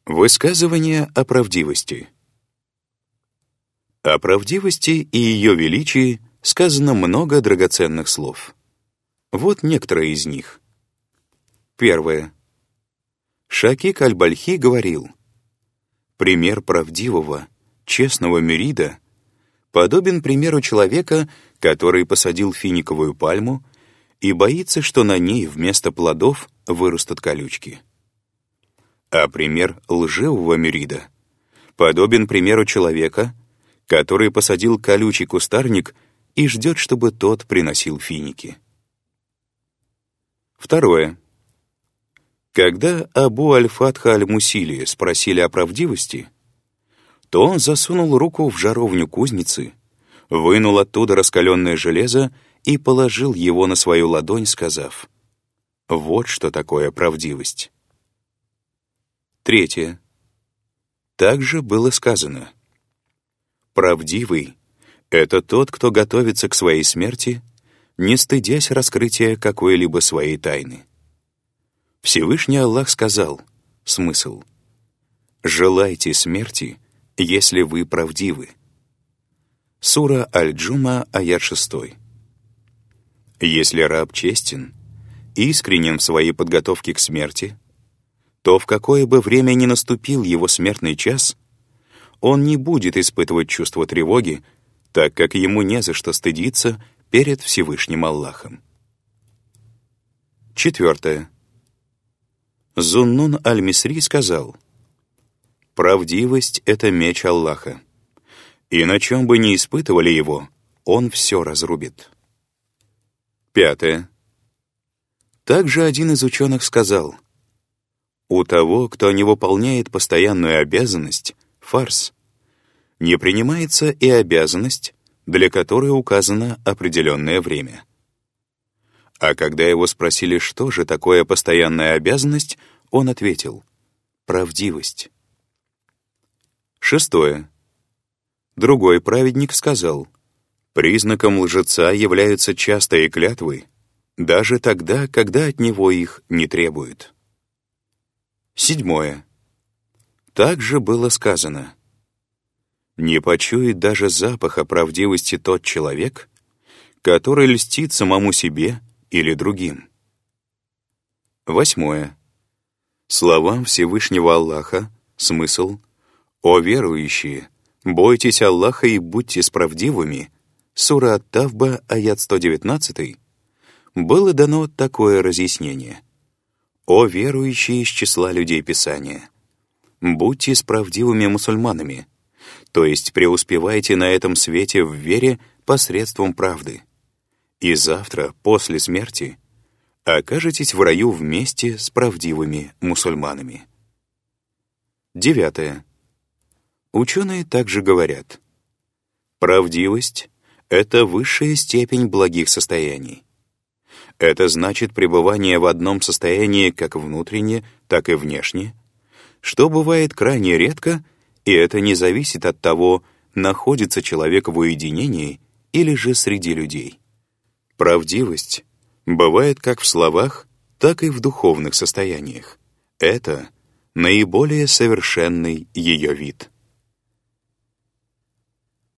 Высказывание о правдивости. О правдивости и ее величии сказано много драгоценных слов. Вот некоторые из них. Первое. Шакик аль-Бальхи говорил: «Пример правдивого, честного мюрида подобен примеру человека, который посадил финиковую пальму и боится, что на ней вместо плодов вырастут колючки. А пример лживого мюрида подобен примеру человека, который посадил колючий кустарник и ждет, чтобы тот приносил финики». Второе. Когда Абу аль-Фатха аль-Мусили спросили о правдивости, то он засунул руку в жаровню кузницы, вынул оттуда раскаленное железо и положил его на свою ладонь, сказав: «Вот что такое правдивость». Третье. Также было сказано: «Правдивый — это тот, кто готовится к своей смерти, не стыдясь раскрытия какой-либо своей тайны». Всевышний Аллах сказал, смысл: «Желайте смерти, если вы правдивы». Сура Аль-Джума, аят 6. Если раб честен, искренен в своей подготовке к смерти, то в какое бы время ни наступил его смертный час, он не будет испытывать чувство тревоги, так как ему не за что стыдиться перед Всевышним Аллахом. Четвертое. Зуннун аль-Мисри сказал: «Правдивость — это меч Аллаха, и на чем бы ни испытывали его, он все разрубит». Пятое. Также один из ученых сказал: «У того, кто не выполняет постоянную обязанность, фарс, не принимается и обязанность, для которой указано определенное время». А когда его спросили, что же такое постоянная обязанность, он ответил: «Правдивость». Шестое. Другой праведник сказал: «Признаком лжеца являются частые клятвы, даже тогда, когда от него их не требуют». Седьмое. Также было сказано: «Не почует даже запаха правдивости тот человек, который льстит самому себе или другим». Восьмое. Словам Всевышнего Аллаха смысл: «О верующие, бойтесь Аллаха и будьте справедливыми», сура Ат-Тавба, аят 119, было дано такое разъяснение: «О верующие из числа людей Писания, будьте справедливыми мусульманами, то есть преуспевайте на этом свете в вере посредством правды, и завтра, после смерти, окажетесь в раю вместе с правдивыми мусульманами». Девятое. Ученые также говорят: правдивость — это высшая степень благих состояний. Это значит пребывание в одном состоянии как внутренне, так и внешне, что бывает крайне редко, и это не зависит от того, находится человек в уединении или же среди людей. Правдивость бывает как в словах, так и в духовных состояниях. Это наиболее совершенный ее вид.